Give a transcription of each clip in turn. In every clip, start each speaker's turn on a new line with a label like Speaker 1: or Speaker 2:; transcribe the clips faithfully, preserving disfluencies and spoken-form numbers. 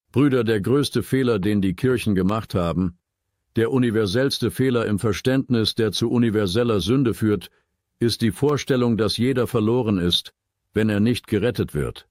Speaker 1: Brüder, der größte Fehler, den die Kirchen gemacht haben, der universellste Fehler im Verständnis, der zu universeller Sünde führt, ist die Vorstellung, dass jeder verloren ist, wenn er nicht gerettet wird.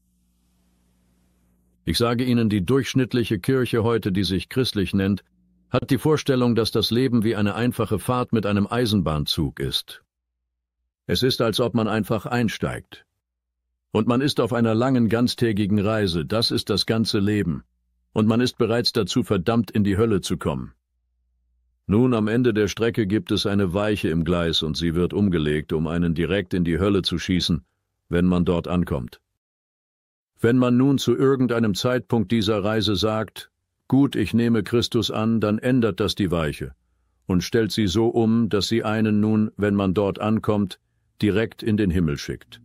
Speaker 1: Ich sage Ihnen, die durchschnittliche Kirche heute, die sich christlich nennt, hat die Vorstellung, dass das Leben wie eine einfache Fahrt mit einem Eisenbahnzug ist. Es ist, als ob man einfach einsteigt. Und man ist auf einer langen, ganztägigen Reise, das ist das ganze Leben. Und man ist bereits dazu verdammt, in die Hölle zu kommen. Nun, am Ende der Strecke gibt es eine Weiche im Gleis und sie wird umgelegt, um einen direkt in die Hölle zu schießen, wenn man dort ankommt. Wenn man nun zu irgendeinem Zeitpunkt dieser Reise sagt, gut, ich nehme Christus an, dann ändert das die Weiche und stellt sie so um, dass sie einen nun, wenn man dort ankommt, direkt in den Himmel schickt.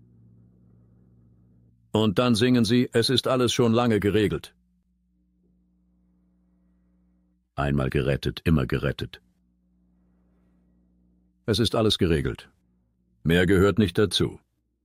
Speaker 1: Und dann singen sie, es ist alles schon lange geregelt. Einmal gerettet, immer gerettet. Es ist alles geregelt. Mehr gehört nicht dazu.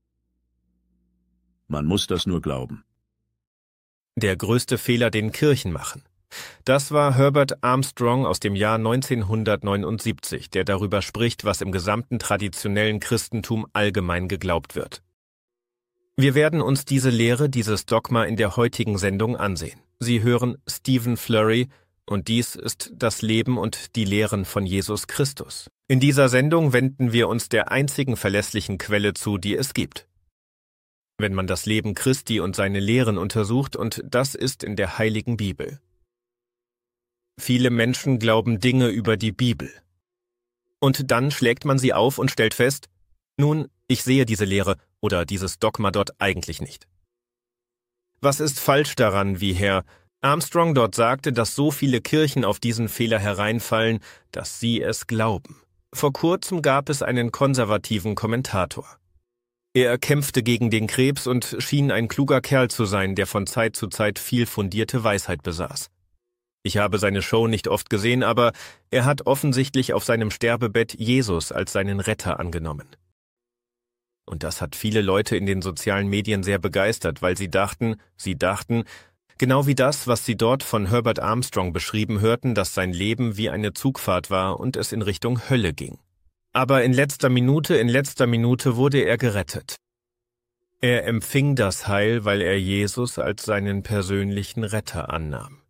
Speaker 1: Man muss das nur glauben.
Speaker 2: Der größte Fehler, den Kirchen machen. Das war Herbert Armstrong aus dem Jahr neunzehnhundertneunundsiebzig, der darüber spricht, was im gesamten traditionellen Christentum allgemein geglaubt wird. Wir werden uns diese Lehre, dieses Dogma in der heutigen Sendung ansehen. Sie hören Stephen Flurry, und dies ist das Leben und die Lehren von Jesus Christus. In dieser Sendung wenden wir uns der einzigen verlässlichen Quelle zu, die es gibt. Wenn man das Leben Christi und seine Lehren untersucht, und das ist in der Heiligen Bibel. Viele Menschen glauben Dinge über die Bibel. Und dann schlägt man sie auf und stellt fest, nun, ich sehe diese Lehre oder dieses Dogma dort eigentlich nicht. Was ist falsch daran, wie Herr Armstrong dort sagte, dass so viele Kirchen auf diesen Fehler hereinfallen, dass sie es glauben? Vor kurzem gab es einen konservativen Kommentator. Er kämpfte gegen den Krebs und schien ein kluger Kerl zu sein, der von Zeit zu Zeit viel fundierte Weisheit besaß. Ich habe seine Show nicht oft gesehen, aber er hat offensichtlich auf seinem Sterbebett Jesus als seinen Retter angenommen. Und das hat viele Leute in den sozialen Medien sehr begeistert, weil sie dachten, sie dachten, genau wie das, was sie dort von Herbert Armstrong beschrieben hörten, dass sein Leben wie eine Zugfahrt war und es in Richtung Hölle ging. Aber in letzter Minute, in letzter Minute wurde er gerettet. Er empfing das Heil, weil er Jesus als seinen persönlichen Retter annahm.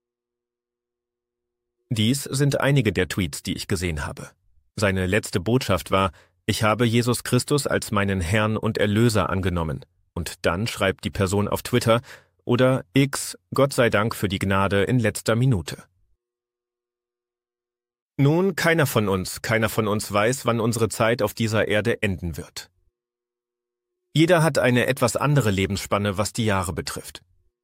Speaker 2: Dies sind einige der Tweets, die ich gesehen habe. Seine letzte Botschaft war, ich habe Jesus Christus als meinen Herrn und Erlöser angenommen. Und dann schreibt die Person auf Twitter, oder X, Gott sei Dank für die Gnade in letzter Minute. Nun, keiner von uns, keiner von uns weiß, wann unsere Zeit auf dieser Erde enden wird. Jeder hat eine etwas andere Lebensspanne, was die Jahre betrifft.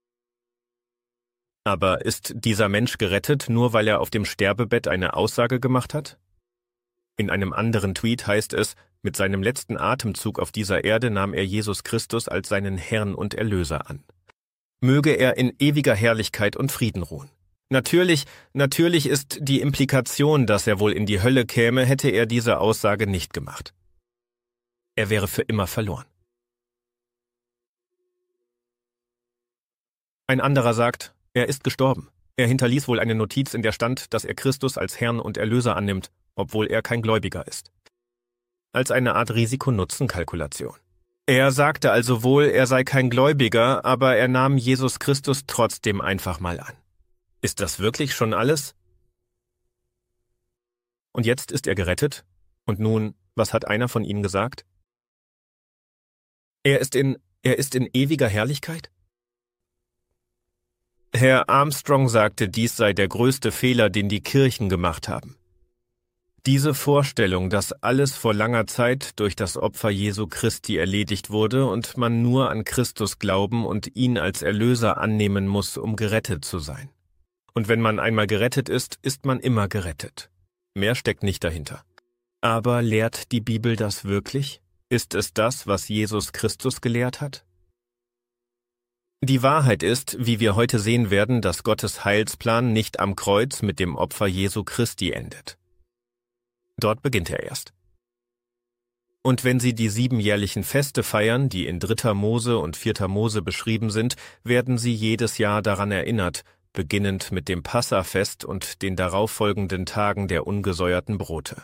Speaker 2: Aber ist dieser Mensch gerettet, nur weil er auf dem Sterbebett eine Aussage gemacht hat? In einem anderen Tweet heißt es, mit seinem letzten Atemzug auf dieser Erde nahm er Jesus Christus als seinen Herrn und Erlöser an. Möge er in ewiger Herrlichkeit und Frieden ruhen. Natürlich, natürlich ist die Implikation, dass er wohl in die Hölle käme, hätte er diese Aussage nicht gemacht. Er wäre für immer verloren. Ein anderer sagt, er ist gestorben. Er hinterließ wohl eine Notiz, in der stand, dass er Christus als Herrn und Erlöser annimmt, obwohl er kein Gläubiger ist. Als eine Art Risiko-Nutzen-Kalkulation. Er sagte also wohl, er sei kein Gläubiger, aber er nahm Jesus Christus trotzdem einfach mal an. Ist das wirklich schon alles? Und jetzt ist er gerettet? Und nun, was hat einer von ihnen gesagt? Er ist in, er ist in ewiger Herrlichkeit? Herr Armstrong sagte, dies sei der größte Fehler, den die Kirchen gemacht haben. Diese Vorstellung, dass alles vor langer Zeit durch das Opfer Jesu Christi erledigt wurde und man nur an Christus glauben und ihn als Erlöser annehmen muss, um gerettet zu sein. Und wenn man einmal gerettet ist, ist man immer gerettet. Mehr steckt nicht dahinter. Aber lehrt die Bibel das wirklich? Ist es das, was Jesus Christus gelehrt hat? Die Wahrheit ist, wie wir heute sehen werden, dass Gottes Heilsplan nicht am Kreuz mit dem Opfer Jesu Christi endet. Dort beginnt er erst. Und wenn sie die siebenjährlichen Feste feiern, die in dritter Mose und vierter Mose beschrieben sind, werden sie jedes Jahr daran erinnert, beginnend mit dem Passafest und den darauffolgenden Tagen der ungesäuerten Brote.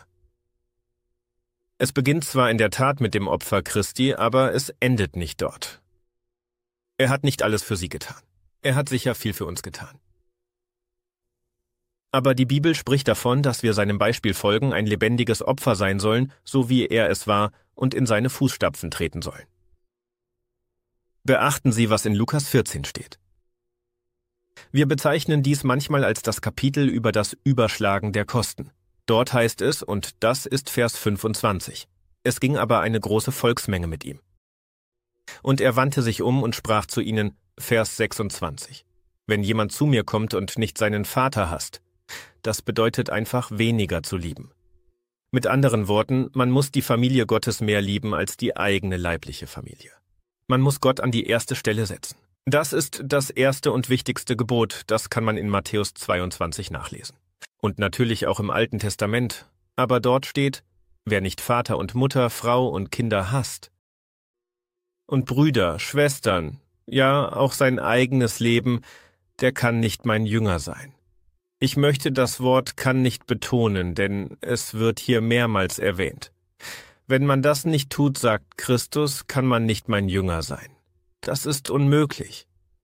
Speaker 2: Es beginnt zwar in der Tat mit dem Opfer Christi, aber es endet nicht dort. Er hat nicht alles für sie getan. Er hat sicher viel für uns getan. Aber die Bibel spricht davon, dass wir seinem Beispiel folgen, ein lebendiges Opfer sein sollen, so wie er es war, und in seine Fußstapfen treten sollen. Beachten Sie, was in Lukas vierzehn steht. Wir bezeichnen dies manchmal als das Kapitel über das Überschlagen der Kosten. Dort heißt es, und das ist Vers fünfundzwanzig, es ging aber eine große Volksmenge mit ihm. Und er wandte sich um und sprach zu ihnen, Vers sechsundzwanzig, wenn jemand zu mir kommt und nicht seinen Vater hasst, das bedeutet einfach weniger zu lieben. Mit anderen Worten, man muss die Familie Gottes mehr lieben als die eigene leibliche Familie. Man muss Gott an die erste Stelle setzen. Das ist das erste und wichtigste Gebot, das kann man in Matthäus zweiundzwanzig nachlesen. Und natürlich auch im Alten Testament, aber dort steht, wer nicht Vater und Mutter, Frau und Kinder hasst. Und Brüder, Schwestern, ja auch sein eigenes Leben, der kann nicht mein Jünger sein. Ich möchte das Wort kann nicht betonen, denn es wird hier mehrmals erwähnt. Wenn man das nicht tut, sagt Christus, kann man nicht mein Jünger sein. Das ist unmöglich.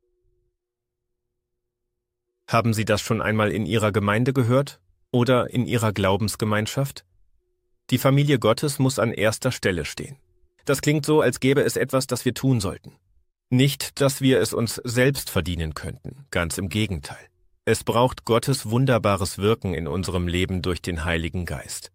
Speaker 2: Haben Sie das schon einmal in Ihrer Gemeinde gehört oder in Ihrer Glaubensgemeinschaft? Die Familie Gottes muss an erster Stelle stehen. Das klingt so, als gäbe es etwas, das wir tun sollten. Nicht, dass wir es uns selbst verdienen könnten, ganz im Gegenteil. Es braucht Gottes wunderbares Wirken in unserem Leben durch den Heiligen Geist.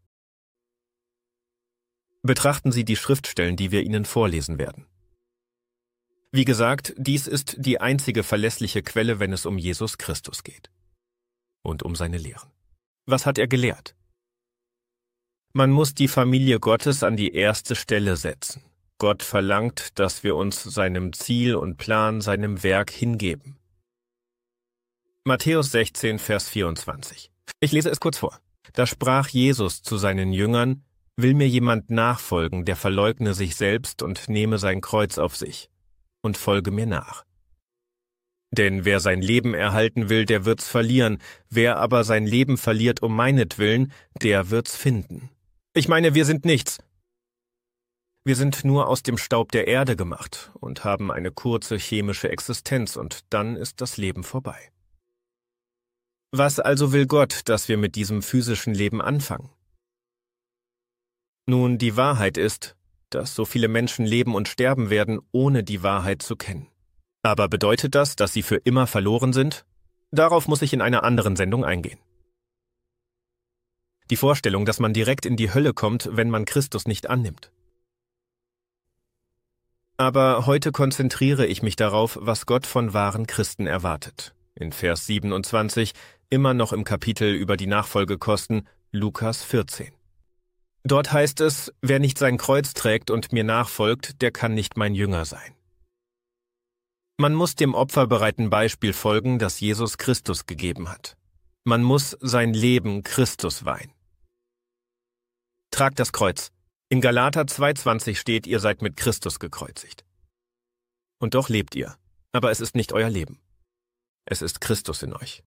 Speaker 2: Betrachten Sie die Schriftstellen, die wir Ihnen vorlesen werden. Wie gesagt, dies ist die einzige verlässliche Quelle, wenn es um Jesus Christus geht. Und um seine Lehren. Was hat er gelehrt? Man muss die Familie Gottes an die erste Stelle setzen. Gott verlangt, dass wir uns seinem Ziel und Plan, seinem Werk hingeben. Matthäus sechzehn, Vers vierundzwanzig. Ich lese es kurz vor. Da sprach Jesus zu seinen Jüngern, will mir jemand nachfolgen, der verleugne sich selbst und nehme sein Kreuz auf sich und folge mir nach. Denn wer sein Leben erhalten will, der wird's verlieren, wer aber sein Leben verliert um meinetwillen, der wird's finden. Ich meine, wir sind nichts. Wir sind nur aus dem Staub der Erde gemacht und haben eine kurze chemische Existenz und dann ist das Leben vorbei. Was also will Gott, dass wir mit diesem physischen Leben anfangen? Nun, die Wahrheit ist, dass so viele Menschen leben und sterben werden, ohne die Wahrheit zu kennen. Aber bedeutet das, dass sie für immer verloren sind? Darauf muss ich in einer anderen Sendung eingehen. Die Vorstellung, dass man direkt in die Hölle kommt, wenn man Christus nicht annimmt. Aber heute konzentriere ich mich darauf, was Gott von wahren Christen erwartet. In Vers siebenundzwanzig, immer noch im Kapitel über die Nachfolgekosten, Lukas vierzehn. Dort heißt es, wer nicht sein Kreuz trägt und mir nachfolgt, der kann nicht mein Jünger sein. Man muss dem opferbereiten Beispiel folgen, das Jesus Christus gegeben hat. Man muss sein Leben Christus weihen. Tragt das Kreuz. In Galater zwei zwanzig steht, ihr seid mit Christus gekreuzigt. Und doch lebt ihr, aber es ist nicht euer Leben. Es ist Christus in euch.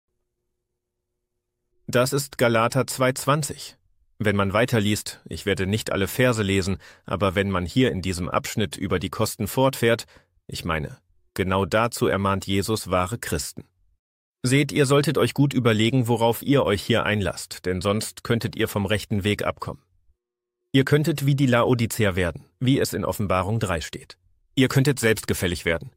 Speaker 2: Das ist Galater zwei zwanzig. Wenn man weiterliest, ich werde nicht alle Verse lesen, aber wenn man hier in diesem Abschnitt über die Kosten fortfährt, ich meine, genau dazu ermahnt Jesus wahre Christen. Seht, ihr solltet euch gut überlegen, worauf ihr euch hier einlasst, denn sonst könntet ihr vom rechten Weg abkommen. Ihr könntet wie die Laodicea werden, wie es in Offenbarung drei steht. Ihr könntet selbstgefällig werden.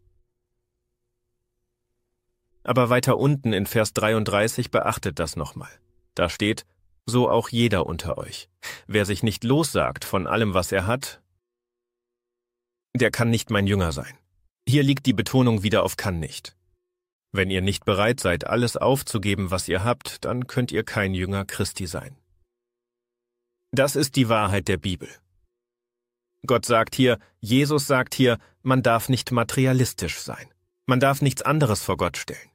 Speaker 2: Aber weiter unten in Vers dreiunddreißig beachtet das nochmal. Da steht, so auch jeder unter euch. Wer sich nicht lossagt von allem, was er hat, der kann nicht mein Jünger sein. Hier liegt die Betonung wieder auf kann nicht. Wenn ihr nicht bereit seid, alles aufzugeben, was ihr habt, dann könnt ihr kein Jünger Christi sein. Das ist die Wahrheit der Bibel. Gott sagt hier, Jesus sagt hier, man darf nicht materialistisch sein. Man darf nichts anderes vor Gott stellen.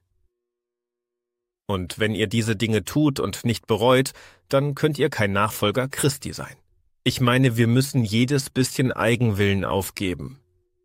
Speaker 2: Und wenn ihr diese Dinge tut und nicht bereut, dann könnt ihr kein Nachfolger Christi sein. Ich meine, wir müssen jedes bisschen Eigenwillen aufgeben.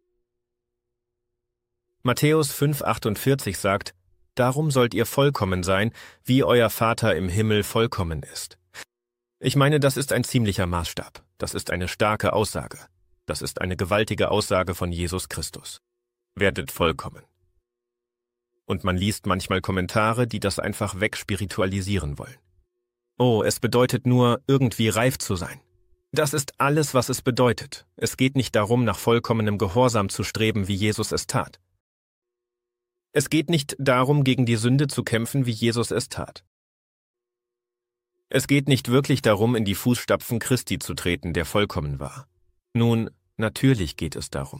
Speaker 2: Matthäus fünf achtundvierzig sagt, darum sollt ihr vollkommen sein, wie euer Vater im Himmel vollkommen ist. Ich meine, das ist ein ziemlicher Maßstab. Das ist eine starke Aussage. Das ist eine gewaltige Aussage von Jesus Christus. Werdet vollkommen. Und man liest manchmal Kommentare, die das einfach wegspiritualisieren wollen. Oh, es bedeutet nur, irgendwie reif zu sein. Das ist alles, was es bedeutet. Es geht nicht darum, nach vollkommenem Gehorsam zu streben, wie Jesus es tat. Es geht nicht darum, gegen die Sünde zu kämpfen, wie Jesus es tat. Es geht nicht wirklich darum, in die Fußstapfen Christi zu treten, der vollkommen war. Nun, natürlich geht es darum.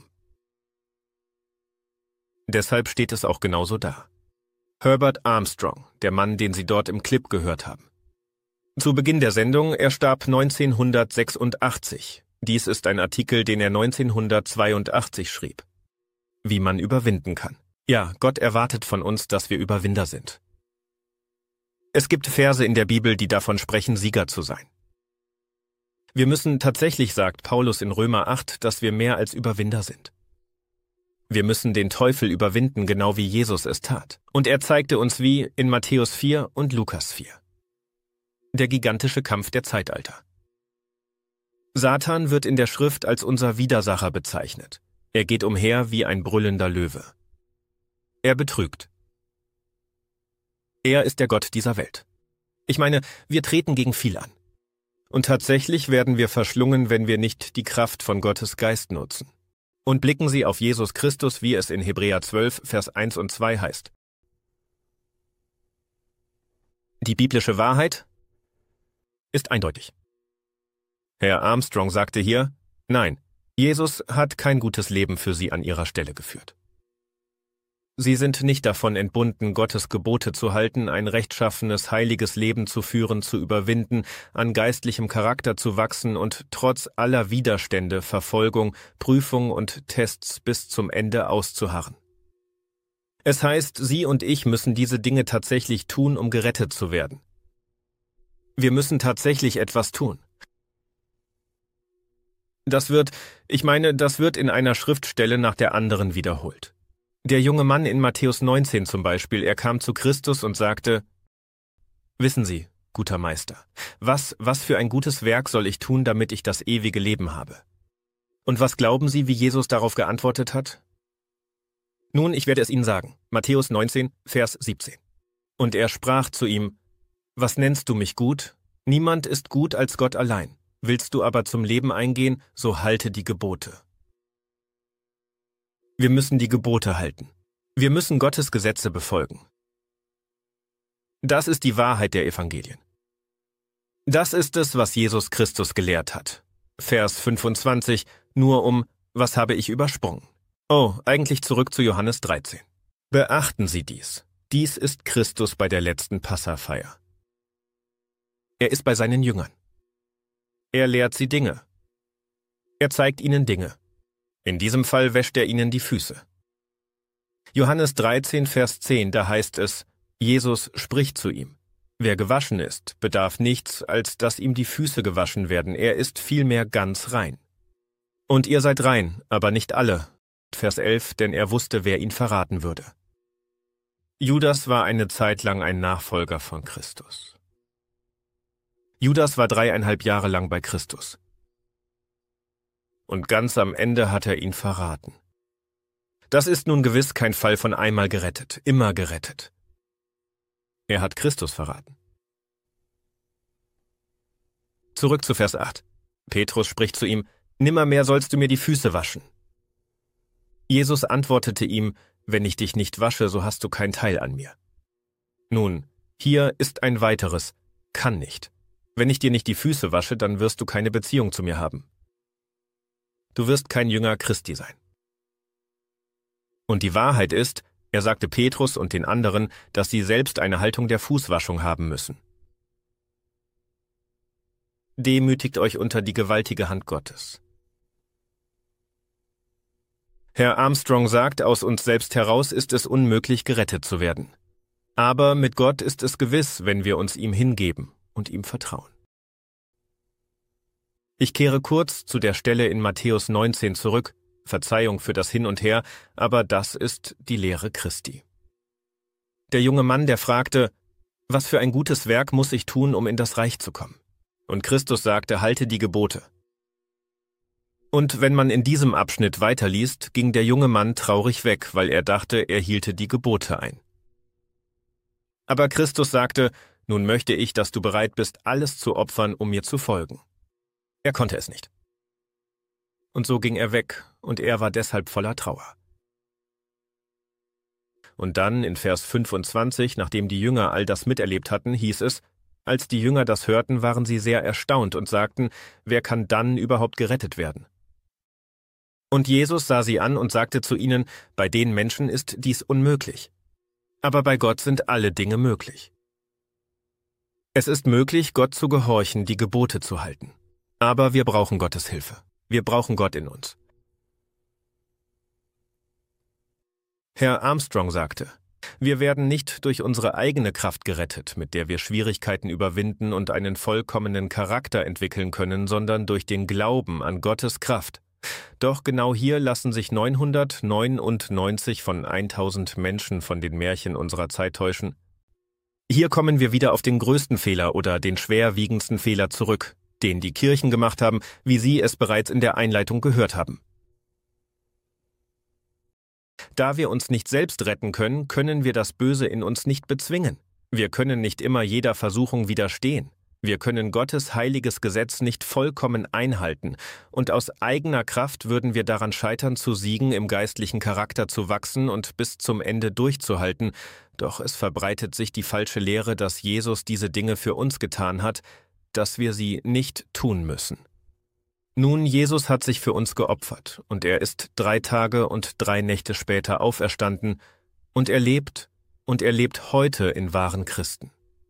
Speaker 2: Deshalb steht es auch genauso da. Herbert Armstrong, der Mann, den Sie dort im Clip gehört haben. Zu Beginn der Sendung, er starb neunzehnhundertsechsundachtzig. Dies ist ein Artikel, den er neunzehnhundertzweiundachtzig schrieb. Wie man überwinden kann. Ja, Gott erwartet von uns, dass wir Überwinder sind. Es gibt Verse in der Bibel, die davon sprechen, Sieger zu sein. Wir müssen tatsächlich, sagt Paulus in Römer acht, dass wir mehr als Überwinder sind. Wir müssen den Teufel überwinden, genau wie Jesus es tat. Und er zeigte uns wie in Matthäus vier und Lukas vier. Der gigantische Kampf der Zeitalter. Satan wird in der Schrift als unser Widersacher bezeichnet. Er geht umher wie ein brüllender Löwe. Er betrügt. Er ist der Gott dieser Welt. Ich meine, wir treten gegen viel an. Und tatsächlich werden wir verschlungen, wenn wir nicht die Kraft von Gottes Geist nutzen. Und blicken Sie auf Jesus Christus, wie es in Hebräer zwölf, Vers eins und zwei heißt. Die biblische Wahrheit ist eindeutig. Herr Armstrong sagte hier, nein, Jesus hat kein gutes Leben für Sie an Ihrer Stelle geführt. Sie sind nicht davon entbunden, Gottes Gebote zu halten, ein rechtschaffenes, heiliges Leben zu führen, zu überwinden, an geistlichem Charakter zu wachsen und trotz aller Widerstände, Verfolgung, Prüfung und Tests bis zum Ende auszuharren. Es heißt, Sie und ich müssen diese Dinge tatsächlich tun, um gerettet zu werden. Wir müssen tatsächlich etwas tun. Das wird, ich meine, das wird in einer Schriftstelle nach der anderen wiederholt. Der junge Mann in Matthäus neunzehn zum Beispiel, er kam zu Christus und sagte, »Wissen Sie, guter Meister, was, was für ein gutes Werk soll ich tun, damit ich das ewige Leben habe?« Und was glauben Sie, wie Jesus darauf geantwortet hat? Nun, ich werde es Ihnen sagen. Matthäus neunzehn, Vers siebzehn. Und er sprach zu ihm, »Was nennst du mich gut? Niemand ist gut als Gott allein. Willst du aber zum Leben eingehen, so halte die Gebote.« Wir müssen die Gebote halten. Wir müssen Gottes Gesetze befolgen. Das ist die Wahrheit der Evangelien. Das ist es, was Jesus Christus gelehrt hat. Vers fünfundzwanzig, nur um, was habe ich übersprungen? Oh, eigentlich zurück zu Johannes dreizehn. Beachten Sie dies. Dies ist Christus bei der letzten Passafeier. Er ist bei seinen Jüngern. Er lehrt sie Dinge. Er zeigt ihnen Dinge. In diesem Fall wäscht er ihnen die Füße. Johannes dreizehn, Vers zehn, da heißt es, Jesus spricht zu ihm. Wer gewaschen ist, bedarf nichts, als dass ihm die Füße gewaschen werden. Er ist vielmehr ganz rein. Und ihr seid rein, aber nicht alle. Vers elf, denn er wusste, wer ihn verraten würde. Judas war eine Zeit lang ein Nachfolger von Christus. Judas war dreieinhalb Jahre lang bei Christus. Und ganz am Ende hat er ihn verraten. Das ist nun gewiss kein Fall von einmal gerettet, immer gerettet. Er hat Christus verraten. Zurück zu Vers acht. Petrus spricht zu ihm, »Nimmermehr sollst du mir die Füße waschen.« Jesus antwortete ihm, »Wenn ich dich nicht wasche, so hast du kein Teil an mir.« Nun, hier ist ein weiteres, kann nicht. Wenn ich dir nicht die Füße wasche, dann wirst du keine Beziehung zu mir haben. Du wirst kein Jünger Christi sein. Und die Wahrheit ist, er sagte Petrus und den anderen, dass sie selbst eine Haltung der Fußwaschung haben müssen. Demütigt euch unter die gewaltige Hand Gottes. Herr Armstrong sagt, aus uns selbst heraus ist es unmöglich, gerettet zu werden. Aber mit Gott ist es gewiss, wenn wir uns ihm hingeben und ihm vertrauen. Ich kehre kurz zu der Stelle in Matthäus neunzehn zurück, Verzeihung für das Hin und Her, aber das ist die Lehre Christi. Der junge Mann, der fragte, was für ein gutes Werk muss ich tun, um in das Reich zu kommen? Und Christus sagte, halte die Gebote. Und wenn man in diesem Abschnitt weiterliest, ging der junge Mann traurig weg, weil er dachte, er hielte die Gebote ein. Aber Christus sagte, nun möchte ich, dass du bereit bist, alles zu opfern, um mir zu folgen. Er konnte es nicht. Und so ging er weg, und er war deshalb voller Trauer. Und dann in Vers fünfundzwanzig, nachdem die Jünger all das miterlebt hatten, hieß es, als die Jünger das hörten, waren sie sehr erstaunt und sagten, wer kann dann überhaupt gerettet werden? Und Jesus sah sie an und sagte zu ihnen, bei den Menschen ist dies unmöglich. Aber bei Gott sind alle Dinge möglich. Es ist möglich, Gott zu gehorchen, die Gebote zu halten. Aber wir brauchen Gottes Hilfe. Wir brauchen Gott in uns. Herr Armstrong sagte, wir werden nicht durch unsere eigene Kraft gerettet, mit der wir Schwierigkeiten überwinden und einen vollkommenen Charakter entwickeln können, sondern durch den Glauben an Gottes Kraft. Doch genau hier lassen sich neunhundertneunundneunzig von tausend Menschen von den Märchen unserer Zeit täuschen. Hier kommen wir wieder auf den größten Fehler oder den schwerwiegendsten Fehler zurück, den die Kirchen gemacht haben, wie Sie es bereits in der Einleitung gehört haben. Da wir uns nicht selbst retten können, können wir das Böse in uns nicht bezwingen. Wir können nicht immer jeder Versuchung widerstehen. Wir können Gottes heiliges Gesetz nicht vollkommen einhalten, und aus eigener Kraft würden wir daran scheitern, zu siegen, im geistlichen Charakter zu wachsen und bis zum Ende durchzuhalten. Doch es verbreitet sich die falsche Lehre, dass Jesus diese Dinge für uns getan hat, dass wir sie nicht tun müssen. Nun, Jesus hat sich für uns geopfert, und er ist drei Tage und drei Nächte später auferstanden, und er lebt, und er lebt heute in wahren Christen.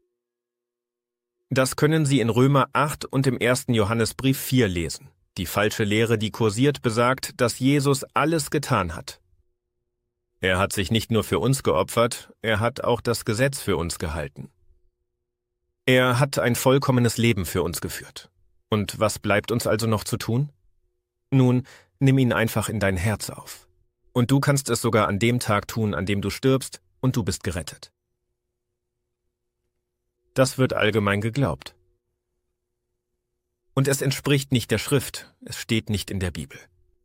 Speaker 2: Das können Sie in Römer acht und im ersten Johannesbrief vier lesen. Die falsche Lehre, die kursiert, besagt, dass Jesus alles getan hat. Er hat sich nicht nur für uns geopfert, er hat auch das Gesetz für uns gehalten. Er hat ein vollkommenes Leben für uns geführt. Und was bleibt uns also noch zu tun? Nun, nimm ihn einfach in dein Herz auf. Und du kannst es sogar an dem Tag tun, an dem du stirbst, und du bist gerettet. Das wird allgemein geglaubt. Und es entspricht nicht der Schrift, es steht nicht in der Bibel.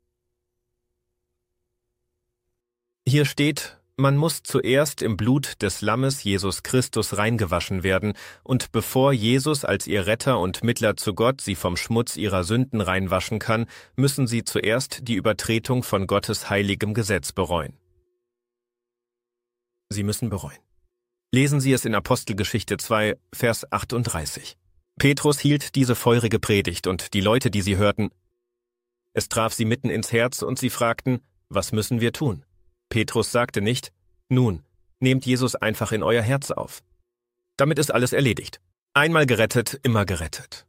Speaker 2: Hier steht, man muss zuerst im Blut des Lammes Jesus Christus reingewaschen werden, und bevor Jesus als ihr Retter und Mittler zu Gott sie vom Schmutz ihrer Sünden reinwaschen kann, müssen sie zuerst die Übertretung von Gottes heiligem Gesetz bereuen. Sie müssen bereuen. Lesen Sie es in Apostelgeschichte zwei, Vers achtunddreißig. Petrus hielt diese feurige Predigt, und die Leute, die sie hörten, es traf sie mitten ins Herz, und sie fragten, was müssen wir tun? Petrus sagte nicht, nun, nehmt Jesus einfach in euer Herz auf. Damit ist alles erledigt. Einmal gerettet, immer gerettet.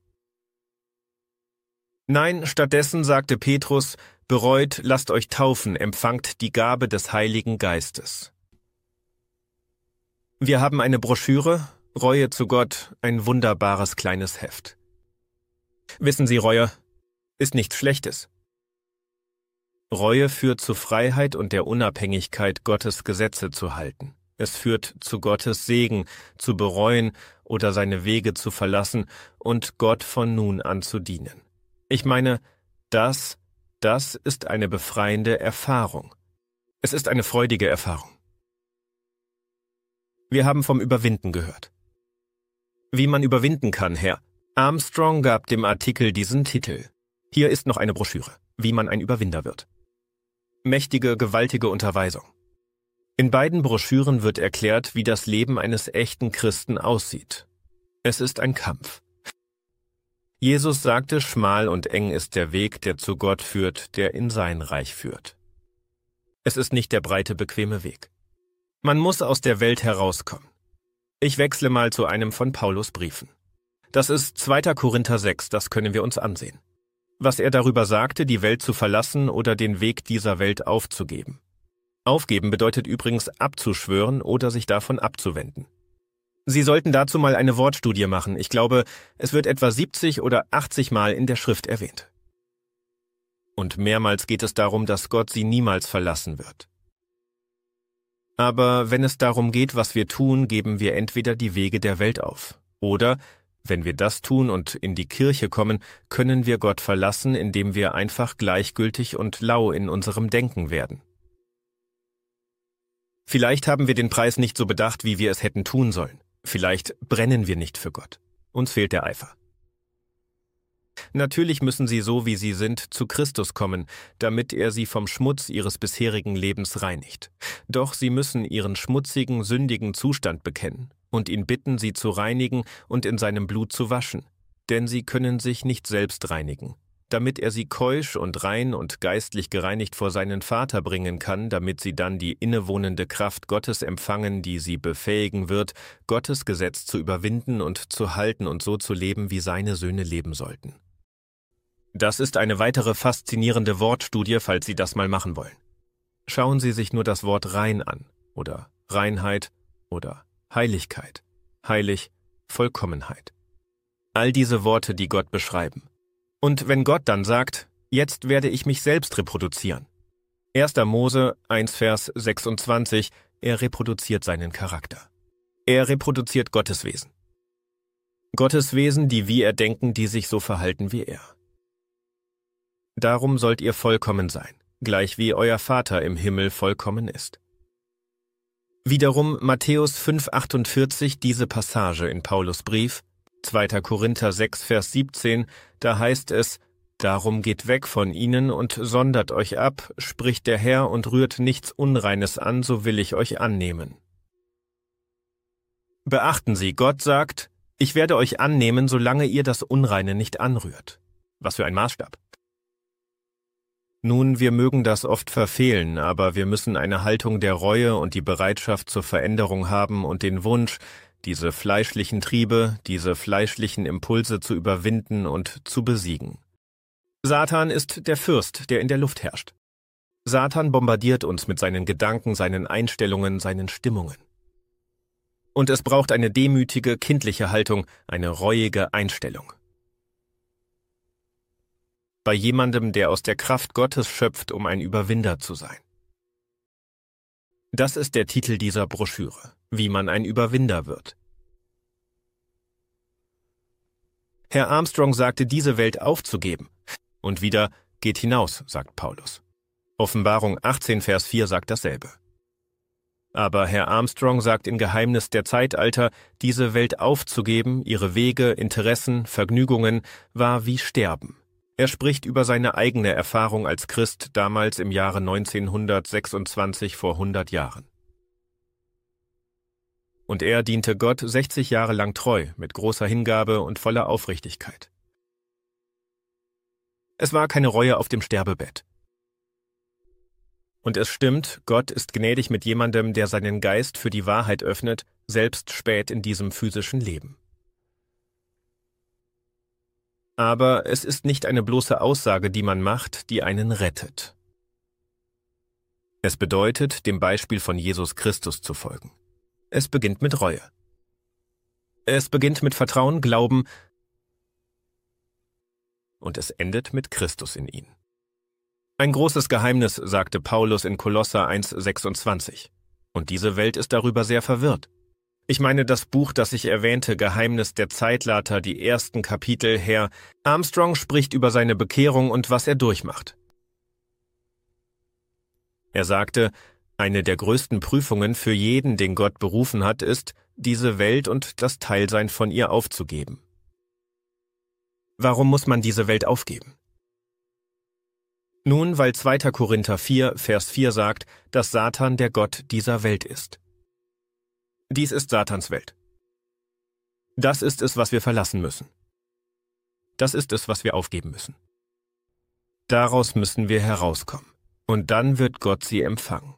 Speaker 2: Nein, stattdessen sagte Petrus, bereut, lasst euch taufen, empfangt die Gabe des Heiligen Geistes. Wir haben eine Broschüre, Reue zu Gott, ein wunderbares kleines Heft. Wissen Sie, Reue ist nichts Schlechtes. Reue führt zu Freiheit und der Unabhängigkeit, Gottes Gesetze zu halten. Es führt zu Gottes Segen, zu bereuen oder seine Wege zu verlassen und Gott von nun an zu dienen. Ich meine, das, das ist eine befreiende Erfahrung. Es ist eine freudige Erfahrung. Wir haben vom Überwinden gehört. Wie man überwinden kann, Herr. Armstrong gab dem Artikel diesen Titel. Hier ist noch eine Broschüre, wie man ein Überwinder wird. Mächtige, gewaltige Unterweisung. In beiden Broschüren wird erklärt, wie das Leben eines echten Christen aussieht. Es ist ein Kampf. Jesus sagte, schmal und eng ist der Weg, der zu Gott führt, der in sein Reich führt. Es ist nicht der breite, bequeme Weg. Man muss aus der Welt herauskommen. Ich wechsle mal zu einem von Paulus Briefen. Das ist zweiter Korinther sechs, das können wir uns ansehen. Was er darüber sagte, die Welt zu verlassen oder den Weg dieser Welt aufzugeben. Aufgeben bedeutet übrigens abzuschwören oder sich davon abzuwenden. Sie sollten dazu mal eine Wortstudie machen. Ich glaube, es wird etwa siebzig oder achtzig Mal in der Schrift erwähnt. Und mehrmals geht es darum, dass Gott sie niemals verlassen wird. Aber wenn es darum geht, was wir tun, geben wir entweder die Wege der Welt auf. Oder, wenn wir das tun und in die Kirche kommen, können wir Gott verlassen, indem wir einfach gleichgültig und lau in unserem Denken werden. Vielleicht haben wir den Preis nicht so bedacht, wie wir es hätten tun sollen. Vielleicht brennen wir nicht für Gott. Uns fehlt der Eifer. Natürlich müssen sie so, wie sie sind, zu Christus kommen, damit er sie vom Schmutz ihres bisherigen Lebens reinigt. Doch sie müssen ihren schmutzigen, sündigen Zustand bekennen und ihn bitten, sie zu reinigen und in seinem Blut zu waschen. Denn sie können sich nicht selbst reinigen. Damit er sie keusch und rein und geistlich gereinigt vor seinen Vater bringen kann, damit sie dann die innewohnende Kraft Gottes empfangen, die sie befähigen wird, Gottes Gesetz zu überwinden und zu halten und so zu leben, wie seine Söhne leben sollten. Das ist eine weitere faszinierende Wortstudie, falls Sie das mal machen wollen. Schauen Sie sich nur das Wort rein an, oder Reinheit, oder Heiligkeit, heilig, Vollkommenheit. All diese Worte, die Gott beschreiben. Und wenn Gott dann sagt, jetzt werde ich mich selbst reproduzieren. erster Mose eins Vers sechsundzwanzig, er reproduziert seinen Charakter. Er reproduziert Gottes Wesen. Gottes Wesen, die wie er denken, die sich so verhalten wie er. Darum sollt ihr vollkommen sein, gleich wie euer Vater im Himmel vollkommen ist. Wiederum Matthäus fünf achtundvierzig, diese Passage in Paulus Brief, zweiter Korinther sechs Vers siebzehn, da heißt es, darum geht weg von ihnen und sondert euch ab, spricht der Herr, und rührt nichts Unreines an, so will ich euch annehmen. Beachten Sie, Gott sagt, ich werde euch annehmen, solange ihr das Unreine nicht anrührt. Was für ein Maßstab. Nun, wir mögen das oft verfehlen, aber wir müssen eine Haltung der Reue und die Bereitschaft zur Veränderung haben und den Wunsch, diese fleischlichen Triebe, diese fleischlichen Impulse zu überwinden und zu besiegen. Satan ist der Fürst, der in der Luft herrscht. Satan bombardiert uns mit seinen Gedanken, seinen Einstellungen, seinen Stimmungen. Und es braucht eine demütige, kindliche Haltung, eine reuige Einstellung. Bei jemandem, der aus der Kraft Gottes schöpft, um ein Überwinder zu sein. Das ist der Titel dieser Broschüre, wie man ein Überwinder wird. Herr Armstrong sagte, diese Welt aufzugeben. Und wieder, geht hinaus, sagt Paulus. Offenbarung achtzehn Vers vier sagt dasselbe. Aber Herr Armstrong sagt in Geheimnis der Zeitalter, diese Welt aufzugeben, ihre Wege, Interessen, Vergnügungen, war wie Sterben. Er spricht über seine eigene Erfahrung als Christ damals im Jahre neunzehnhundertsechsundzwanzig vor hundert Jahren. Und er diente Gott sechzig Jahre lang treu, mit großer Hingabe und voller Aufrichtigkeit. Es war keine Reue auf dem Sterbebett. Und es stimmt, Gott ist gnädig mit jemandem, der seinen Geist für die Wahrheit öffnet, selbst spät in diesem physischen Leben. Aber es ist nicht eine bloße Aussage, die man macht, die einen rettet. Es bedeutet, dem Beispiel von Jesus Christus zu folgen. Es beginnt mit Reue. Es beginnt mit Vertrauen, Glauben und es endet mit Christus in ihnen. Ein großes Geheimnis, sagte Paulus in Kolosser eins sechsundzwanzig. Und diese Welt ist darüber sehr verwirrt. Ich meine das Buch, das ich erwähnte, Geheimnis der Zeitalter, die ersten Kapitel, Herr Armstrong spricht über seine Bekehrung und was er durchmacht. Er sagte, eine der größten Prüfungen für jeden, den Gott berufen hat, ist, diese Welt und das Teilsein von ihr aufzugeben. Warum muss man diese Welt aufgeben? Nun, weil zweiter Korinther vier, Vers vier sagt, dass Satan der Gott dieser Welt ist. Dies ist Satans Welt. Das ist es, was wir verlassen müssen. Das ist es, was wir aufgeben müssen. Daraus müssen wir herauskommen. Und dann wird Gott sie empfangen.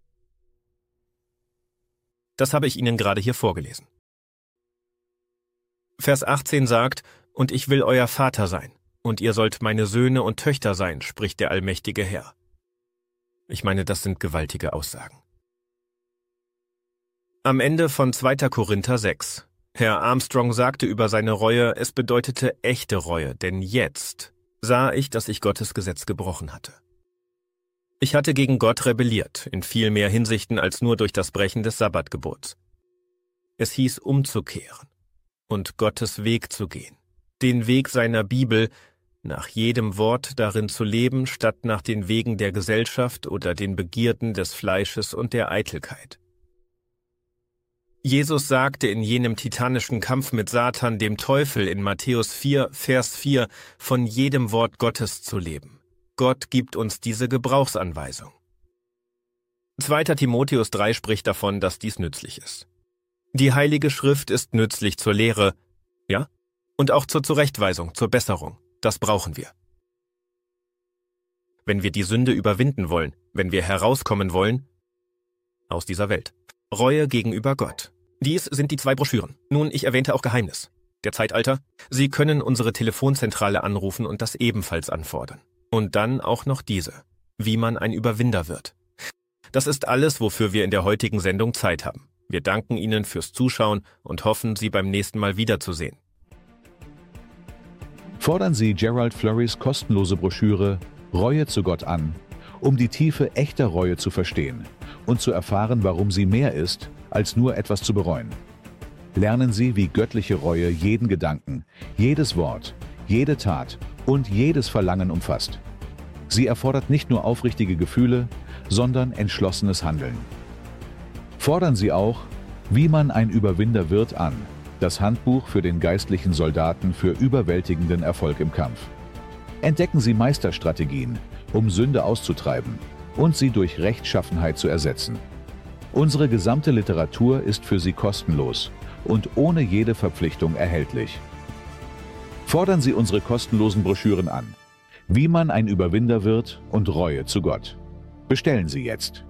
Speaker 2: Das habe ich Ihnen gerade hier vorgelesen. Vers achtzehn sagt, und ich will euer Vater sein, und ihr sollt meine Söhne und Töchter sein, spricht der allmächtige Herr. Ich meine, das sind gewaltige Aussagen. Am Ende von zweiter Korinther sechs. Herr Armstrong sagte über seine Reue, es bedeutete echte Reue, denn jetzt sah ich, dass ich Gottes Gesetz gebrochen hatte. Ich hatte gegen Gott rebelliert, in viel mehr Hinsichten als nur durch das Brechen des Sabbatgebots. Es hieß, umzukehren und Gottes Weg zu gehen, den Weg seiner Bibel, nach jedem Wort darin zu leben, statt nach den Wegen der Gesellschaft oder den Begierden des Fleisches und der Eitelkeit. Jesus sagte in jenem titanischen Kampf mit Satan, dem Teufel, in Matthäus vier, Vers vier, von jedem Wort Gottes zu leben. Gott gibt uns diese Gebrauchsanweisung. zweiter Timotheus drei spricht davon, dass dies nützlich ist. Die Heilige Schrift ist nützlich zur Lehre, ja, und auch zur Zurechtweisung, zur Besserung. Das brauchen wir. Wenn wir die Sünde überwinden wollen, wenn wir herauskommen wollen aus dieser Welt. Reue gegenüber Gott. Dies sind die zwei Broschüren. Nun, ich erwähnte auch Geheimnis. Der Zeitalter. Sie können unsere Telefonzentrale anrufen und das ebenfalls anfordern. Und dann auch noch diese. Wie man ein Überwinder wird. Das ist alles, wofür wir in der heutigen Sendung Zeit haben. Wir danken Ihnen fürs Zuschauen und hoffen, Sie beim nächsten Mal wiederzusehen.
Speaker 3: Fordern Sie Gerald Flurrys kostenlose Broschüre Reue zu Gott an, um die Tiefe echter Reue zu verstehen und zu erfahren, warum sie mehr ist, als nur etwas zu bereuen. Lernen Sie, wie göttliche Reue jeden Gedanken, jedes Wort, jede Tat und jedes Verlangen umfasst. Sie erfordert nicht nur aufrichtige Gefühle, sondern entschlossenes Handeln. Fordern Sie auch, wie man ein Überwinder wird an, das Handbuch für den geistlichen Soldaten für überwältigenden Erfolg im Kampf. Entdecken Sie Meisterstrategien, um Sünde auszutreiben und sie durch Rechtschaffenheit zu ersetzen. Unsere gesamte Literatur ist für Sie kostenlos und ohne jede Verpflichtung erhältlich. Fordern Sie unsere kostenlosen Broschüren an, wie man ein Überwinder wird und Reue zu Gott. Bestellen Sie jetzt.